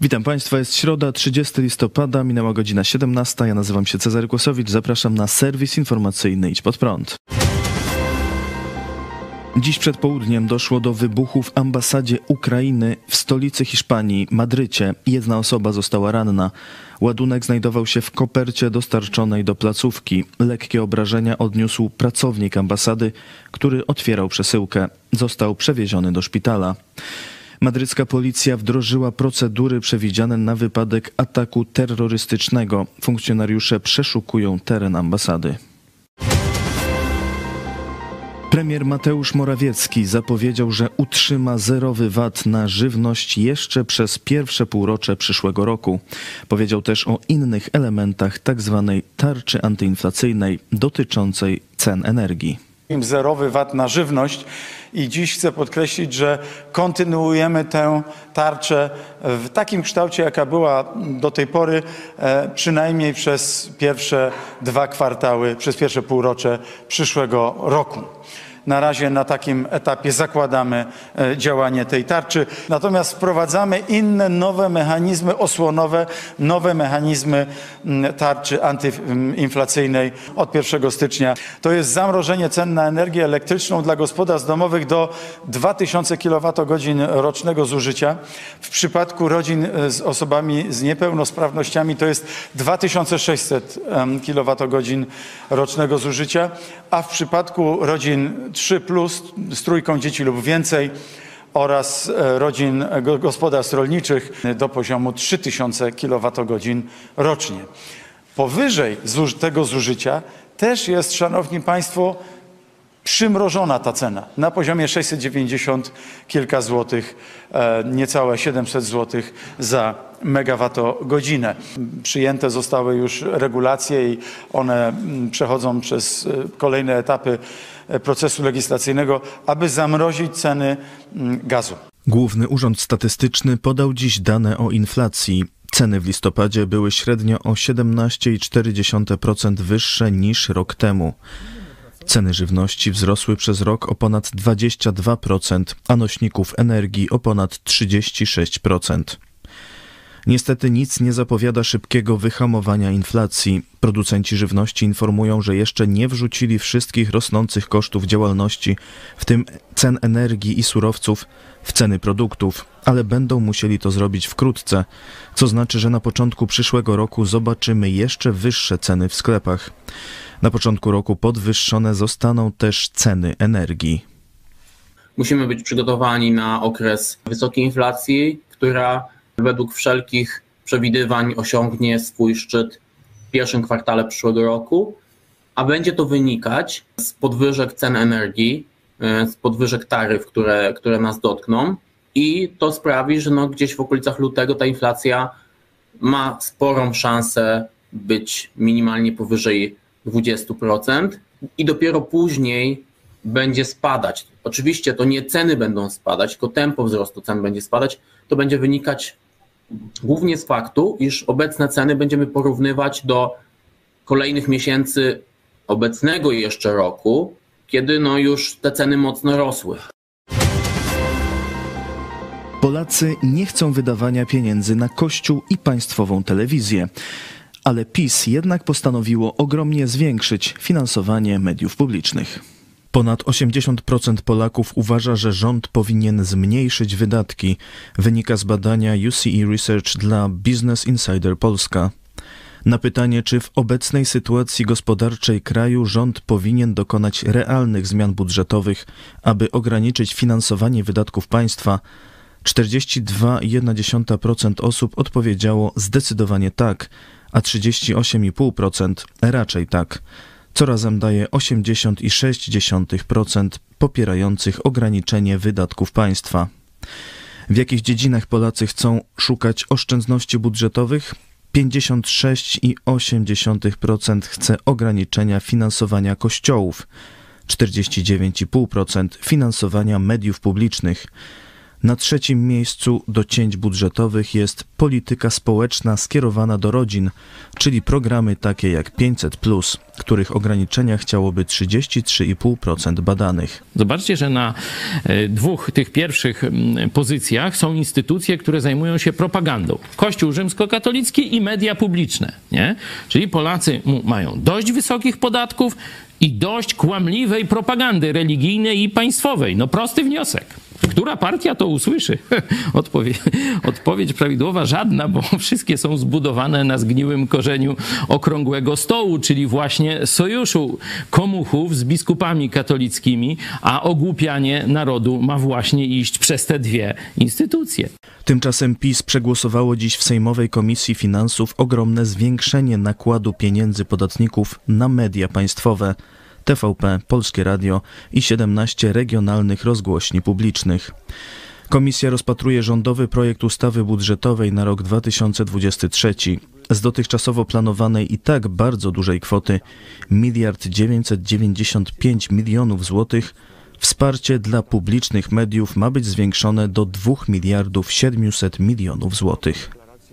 Witam Państwa, jest środa, 30 listopada, minęła godzina 17. Ja nazywam się Cezary Kłosowicz, zapraszam na serwis informacyjny Idź Pod Prąd. Dziś przed południem doszło do wybuchu w ambasadzie Ukrainy w stolicy Hiszpanii, Madrycie. Jedna osoba została ranna. Ładunek znajdował się w kopercie dostarczonej do placówki. Lekkie obrażenia odniósł pracownik ambasady, który otwierał przesyłkę. Został przewieziony do szpitala. Madrycka policja wdrożyła procedury przewidziane na wypadek ataku terrorystycznego. Funkcjonariusze przeszukują teren ambasady. Premier Mateusz Morawiecki zapowiedział, że utrzyma zerowy VAT na żywność jeszcze przez pierwsze półrocze przyszłego roku. Powiedział też o innych elementach tzw. tarczy antyinflacyjnej dotyczącej cen energii. Zerowy VAT na żywność i dziś chcę podkreślić, że kontynuujemy tę tarczę w takim kształcie, jaka była do tej pory, przynajmniej przez pierwsze 2 kwartały, przez pierwsze półrocze przyszłego roku. Na razie na takim etapie zakładamy działanie tej tarczy. Natomiast wprowadzamy inne, nowe mechanizmy osłonowe, nowe mechanizmy tarczy antyinflacyjnej od 1 stycznia. To jest zamrożenie cen na energię elektryczną dla gospodarstw domowych do 2000 kWh rocznego zużycia. W przypadku rodzin z osobami z niepełnosprawnościami to jest 2600 kWh rocznego zużycia, a w przypadku rodzin 3+, z trójką dzieci lub więcej oraz rodzin gospodarstw rolniczych do poziomu 3000 kWh rocznie. Powyżej tego zużycia też jest, szanowni państwo, przymrożona ta cena na poziomie 690 kilka złotych, niecałe 700 złotych za megawattogodzinę. Przyjęte zostały już regulacje i one przechodzą przez kolejne etapy procesu legislacyjnego, aby zamrozić ceny gazu. Główny Urząd Statystyczny podał dziś dane o inflacji. Ceny w listopadzie były średnio o 17,4% wyższe niż rok temu. Ceny żywności wzrosły przez rok o ponad 22%, a nośników energii o ponad 36%. Niestety nic nie zapowiada szybkiego wyhamowania inflacji. Producenci żywności informują, że jeszcze nie wrzucili wszystkich rosnących kosztów działalności, w tym cen energii i surowców, w ceny produktów, ale będą musieli to zrobić wkrótce, co znaczy, że na początku przyszłego roku zobaczymy jeszcze wyższe ceny w sklepach. Na początku roku podwyższone zostaną też ceny energii. Musimy być przygotowani na okres wysokiej inflacji, która według wszelkich przewidywań osiągnie swój szczyt w pierwszym kwartale przyszłego roku, a będzie to wynikać z podwyżek cen energii, z podwyżek taryf, które nas dotkną, i to sprawi, że gdzieś w okolicach lutego ta inflacja ma sporą szansę być minimalnie powyżej 20% i dopiero później będzie spadać. Oczywiście to nie ceny będą spadać, tylko tempo wzrostu cen będzie spadać. To będzie wynikać głównie z faktu, iż obecne ceny będziemy porównywać do kolejnych miesięcy obecnego jeszcze roku, kiedy już te ceny mocno rosły. Polacy nie chcą wydawania pieniędzy na Kościół i państwową telewizję, ale PiS jednak postanowiło ogromnie zwiększyć finansowanie mediów publicznych. Ponad 80% Polaków uważa, że rząd powinien zmniejszyć wydatki, wynika z badania UCE Research dla Business Insider Polska. Na pytanie, czy w obecnej sytuacji gospodarczej kraju rząd powinien dokonać realnych zmian budżetowych, aby ograniczyć finansowanie wydatków państwa, 42,1% osób odpowiedziało zdecydowanie tak, a 38,5% raczej tak, co razem daje 80,6% popierających ograniczenie wydatków państwa. W jakich dziedzinach Polacy chcą szukać oszczędności budżetowych? 56,8% chce ograniczenia finansowania kościołów, 49,5% finansowania mediów publicznych. Na trzecim miejscu do cięć budżetowych jest polityka społeczna skierowana do rodzin, czyli programy takie jak 500+, których ograniczenia chciałoby 33,5% badanych. Zobaczcie, że na dwóch tych pierwszych pozycjach są instytucje, które zajmują się propagandą. Kościół rzymskokatolicki i media publiczne, nie? Czyli Polacy mają dość wysokich podatków i dość kłamliwej propagandy religijnej i państwowej. No prosty wniosek. Która partia to usłyszy? Odpowiedź prawidłowa żadna, bo wszystkie są zbudowane na zgniłym korzeniu okrągłego stołu, czyli właśnie sojuszu komuchów z biskupami katolickimi, a ogłupianie narodu ma właśnie iść przez te dwie instytucje. Tymczasem PiS przegłosowało dziś w Sejmowej Komisji Finansów ogromne zwiększenie nakładu pieniędzy podatników na media państwowe. TVP, Polskie Radio i 17 regionalnych rozgłośni publicznych. Komisja rozpatruje rządowy projekt ustawy budżetowej na rok 2023. Z dotychczasowo planowanej i tak bardzo dużej kwoty 1 995 milionów złotych wsparcie dla publicznych mediów ma być zwiększone do 2 700 milionów złotych.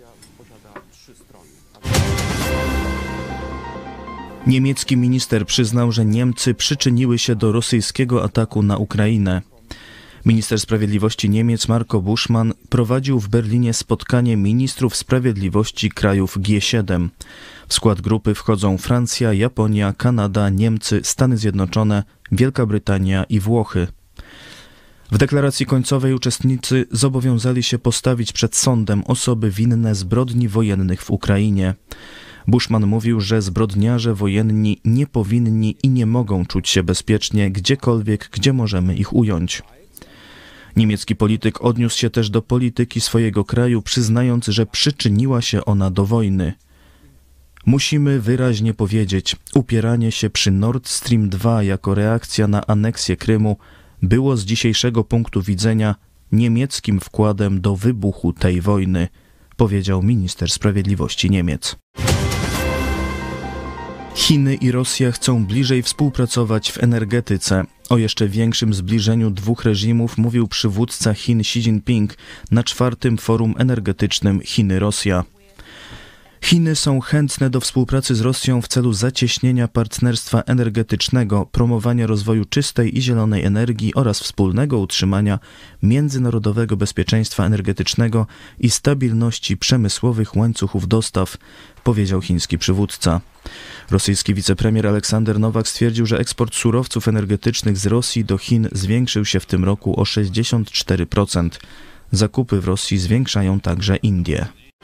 Niemiecki minister przyznał, że Niemcy przyczyniły się do rosyjskiego ataku na Ukrainę. Minister Sprawiedliwości Niemiec Marco Buschmann prowadził w Berlinie spotkanie ministrów sprawiedliwości krajów G7. W skład grupy wchodzą Francja, Japonia, Kanada, Niemcy, Stany Zjednoczone, Wielka Brytania i Włochy. W deklaracji końcowej uczestnicy zobowiązali się postawić przed sądem osoby winne zbrodni wojennych w Ukrainie. Buschmann mówił, że zbrodniarze wojenni nie powinni i nie mogą czuć się bezpiecznie gdziekolwiek, gdzie możemy ich ująć. Niemiecki polityk odniósł się też do polityki swojego kraju, przyznając, że przyczyniła się ona do wojny. Musimy wyraźnie powiedzieć, upieranie się przy Nord Stream 2 jako reakcja na aneksję Krymu było z dzisiejszego punktu widzenia niemieckim wkładem do wybuchu tej wojny, powiedział minister sprawiedliwości Niemiec. Chiny i Rosja chcą bliżej współpracować w energetyce. O jeszcze większym zbliżeniu dwóch reżimów mówił przywódca Chin Xi Jinping na 4. Forum Energetycznym Chiny-Rosja. Chiny są chętne do współpracy z Rosją w celu zacieśnienia partnerstwa energetycznego, promowania rozwoju czystej i zielonej energii oraz wspólnego utrzymania międzynarodowego bezpieczeństwa energetycznego i stabilności przemysłowych łańcuchów dostaw, powiedział chiński przywódca. Rosyjski wicepremier Aleksander Nowak stwierdził, że eksport surowców energetycznych z Rosji do Chin zwiększył się w tym roku o 64%. Zakupy w Rosji zwiększają także Indie.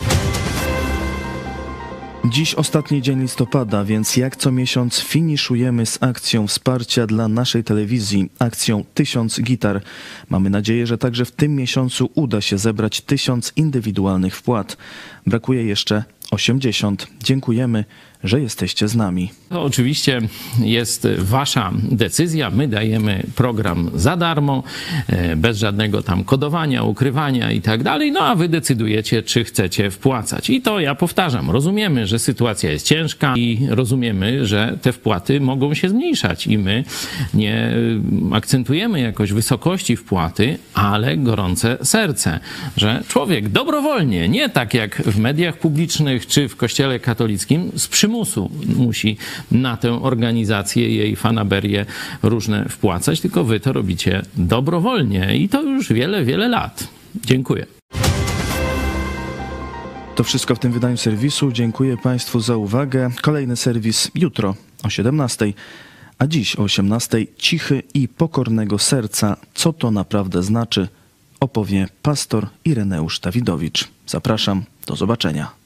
Dziś ostatni dzień listopada, więc jak co miesiąc finiszujemy z akcją wsparcia dla naszej telewizji, akcją 1000 gitar. Mamy nadzieję, że także w tym miesiącu uda się zebrać 1000 indywidualnych wpłat. Brakuje jeszcze 80. Dziękujemy, że jesteście z nami. To oczywiście jest wasza decyzja. My dajemy program za darmo, bez żadnego tam kodowania, ukrywania i tak dalej. No a wy decydujecie, czy chcecie wpłacać. I to ja powtarzam. Rozumiemy, że sytuacja jest ciężka i rozumiemy, że te wpłaty mogą się zmniejszać. I my nie akcentujemy jakoś wysokości wpłaty, ale gorące serce, że człowiek dobrowolnie, nie tak jak w mediach publicznych czy w Kościele katolickim, z przymusu musi na tę organizację, jej fanaberię różne wpłacać, tylko wy to robicie dobrowolnie i to już wiele, wiele lat. Dziękuję. To wszystko w tym wydaniu serwisu. Dziękuję Państwu za uwagę. Kolejny serwis jutro o 17:00, a dziś o 18:00 Cichy i pokornego serca. Co to naprawdę znaczy? Opowie pastor Ireneusz Dawidowicz. Zapraszam. Do zobaczenia.